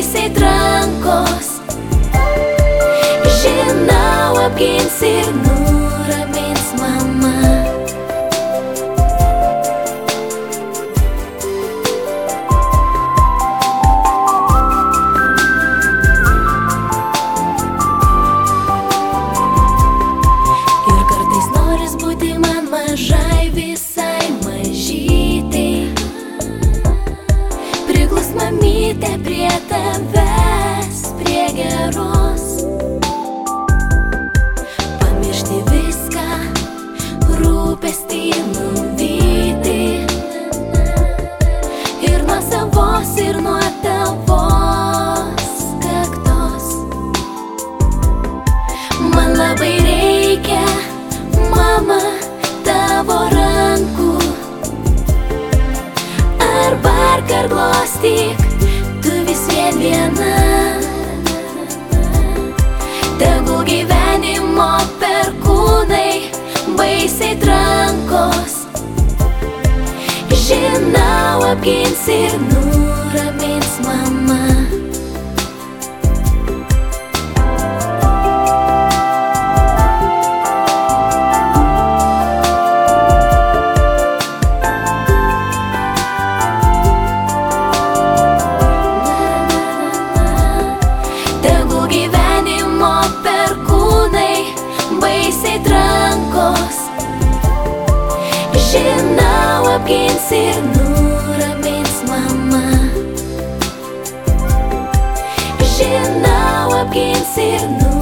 baisiai trankos. Žinau, apgins ir nuramins mama. Ir kartais noris būti man mažai, visai mažytei. Priglus mamytė prie tavęs, prie geros. Pamiršti viską, rūpestį nuvyti. Ir nuo savos, ir nuo tavos kaktos. Man labai reikia, mama, tavo rankų. Arba ar glostyk, tu vis vien viena. Tegul gyvenimo perkūnai baisiai trankos. Žinau, apgins ir nuramins mama. Tegul gyvenimo perkūnai baisiai trankos. Žinau, apgins ir nuramins mama. Žinau, apgins ir nuramins.